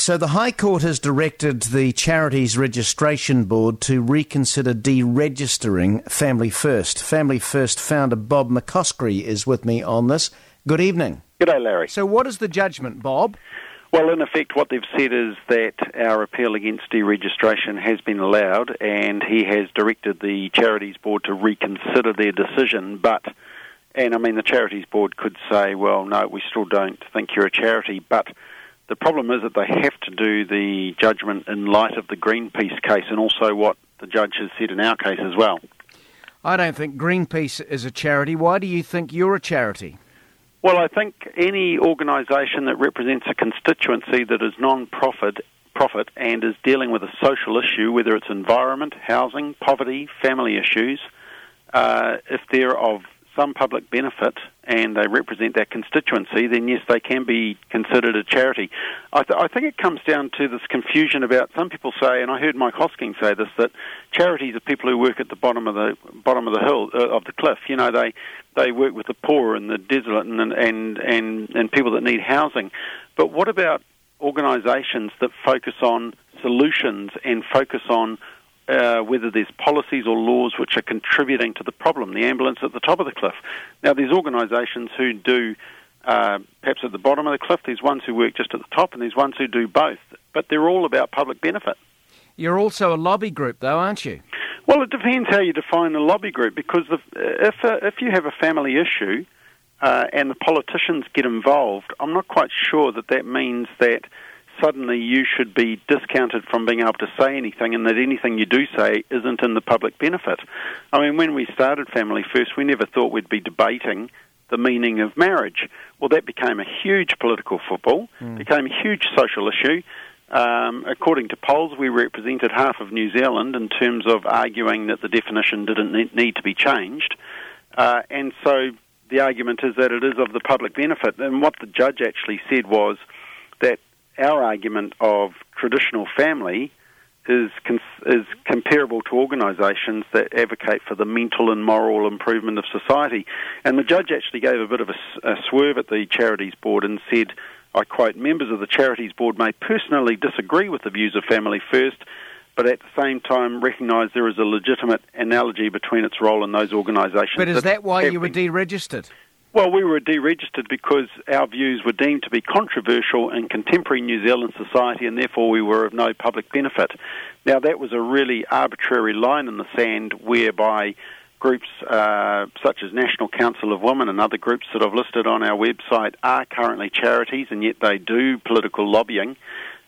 So the High Court has directed the Charities Registration Board to reconsider deregistering Family First. Family First founder Bob McCoskrie is with me on this. Good evening. G'day, Larry. So what is the judgment, Bob? Well, in effect, what they've said is that our appeal against deregistration has been allowed, and he has directed the Charities Board to reconsider their decision. The Charities Board could say, well, no, we still don't think you're a charity, but the problem is that they have to do the judgment in light of the Greenpeace case and also what the judge has said in our case as well. I don't think Greenpeace is a charity. Why do you think you're a charity? Well, I think any organisation that represents a constituency that is non-profit and is dealing with a social issue, whether it's environment, housing, poverty, family issues, if they're of some public benefit and they represent that constituency, then yes, they can be considered a charity. I think it comes down to this confusion about, some people say, and I heard Mike Hosking say this, that charities are people who work at the bottom of the hill, of the cliff. You know, they work with the poor and the desolate and people that need housing. But what about organisations that focus on solutions and focus on whether there's policies or laws which are contributing to the problem, the ambulance at the top of the cliff? Now, there's organisations who do perhaps at the bottom of the cliff, there's ones who work just at the top, and there's ones who do both. But they're all about public benefit. You're also a lobby group, though, aren't you? Well, it depends how you define a lobby group, because if you have a family issue and the politicians get involved, I'm not quite sure that means that suddenly you should be discounted from being able to say anything, and that anything you do say isn't in the public benefit. I mean, when we started Family First, we never thought we'd be debating the meaning of marriage. Well, that became a huge political football, became a huge social issue. According to polls, we represented half of New Zealand in terms of arguing that the definition didn't need to be changed. And so the argument is that it is of the public benefit. And what the judge actually said was that our argument of traditional family is comparable to organisations that advocate for the mental and moral improvement of society. And the judge actually gave a bit of a swerve at the Charities Board and said, I quote, members of the Charities Board may personally disagree with the views of Family First, but at the same time recognise there is a legitimate analogy between its role in those organisations. But is that why you were deregistered? Well, we were deregistered because our views were deemed to be controversial in contemporary New Zealand society, and therefore we were of no public benefit. Now, that was a really arbitrary line in the sand whereby groups such as National Council of Women and other groups that I've listed on our website are currently charities, and yet they do political lobbying.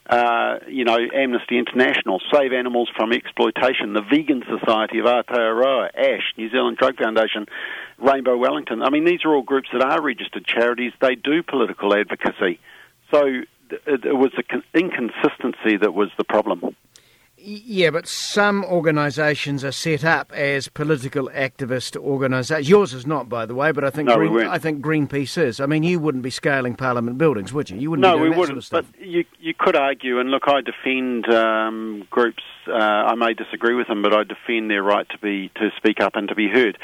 Amnesty International, Save Animals from Exploitation, the Vegan Society of Aotearoa, ASH, New Zealand Drug Foundation, Rainbow Wellington. I mean, these are all groups that are registered charities. They do political advocacy. So it was the inconsistency that was the problem. Yeah, but some organisations are set up as political activist organisations. Yours is not, by the way, but I think I think Greenpeace is. I mean, you wouldn't be scaling Parliament buildings, would you? You wouldn't. No, be doing we that wouldn't. Sort of stuff. But you could argue, and look, I defend groups. I may disagree with them, but I defend their right to speak up and to be heard.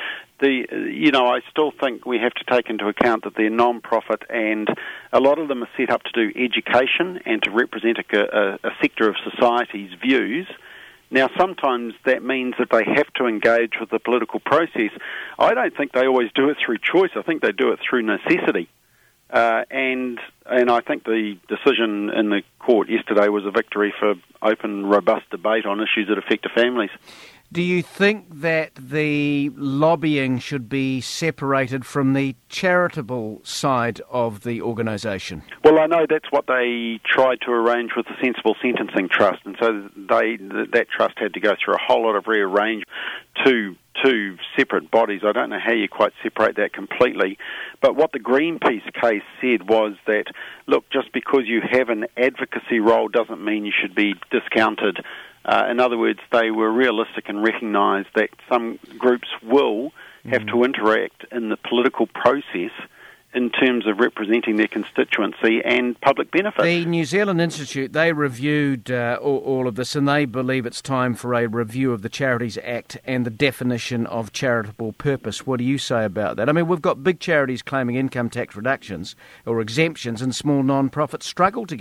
I still think we have to take into account that they're non-profit, and a lot of them are set up to do education and to represent a sector of society's views. Now, sometimes that means that they have to engage with the political process. I don't think they always do it through choice. I think they do it through necessity. And I think the decision in the court yesterday was a victory for open, robust debate on issues that affect the families. Do you think that the lobbying should be separated from the charitable side of the organisation? Well, I know that's what they tried to arrange with the Sensible Sentencing Trust, and so that trust had to go through a whole lot of rearrangement to two separate bodies. I don't know how you quite separate that completely, but what the Greenpeace case said was that, look, just because you have an advocacy role doesn't mean you should be discounted. In other words, they were realistic and recognised that some groups will have to interact in the political process in terms of representing their constituency and public benefit. The New Zealand Institute, they reviewed all of this, and they believe it's time for a review of the Charities Act and the definition of charitable purpose. What do you say about that? I mean, we've got big charities claiming income tax reductions or exemptions, and small non-profits struggle to get them.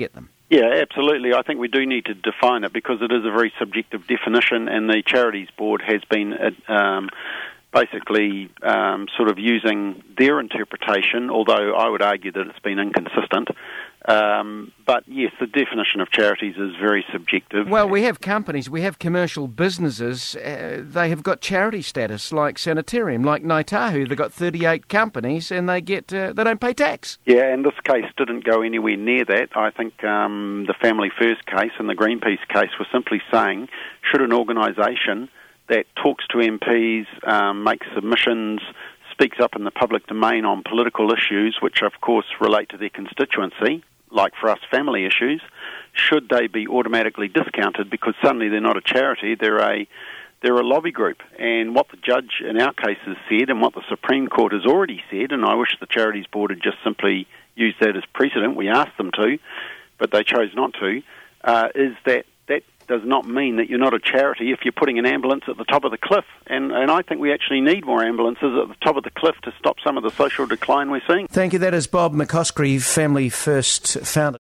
Yeah, absolutely. I think we do need to define it because it is a very subjective definition, and the Charities Board has been basically sort of using their interpretation, although I would argue that it's been inconsistent. But yes, the definition of charities is very subjective. Well, we have companies, we have commercial businesses, they have got charity status, like Sanitarium, like Ngāi Tahu. They've got 38 companies and they don't pay tax. Yeah, and this case didn't go anywhere near that. I think the Family First case and the Greenpeace case were simply saying, should an organisation that talks to MPs, makes submissions, speaks up in the public domain on political issues, which of course relate to their constituency, like for us family issues, should they be automatically discounted because suddenly they're not a charity, they're a lobby group? And what the judge in our case has said and what the Supreme Court has already said, and I wish the Charities Board had just simply used that as precedent, we asked them to, but they chose not to, is that does not mean that you're not a charity if you're putting an ambulance at the top of the cliff. And I think we actually need more ambulances at the top of the cliff to stop some of the social decline we're seeing. Thank you. That is Bob McCoskrie, Family First founder.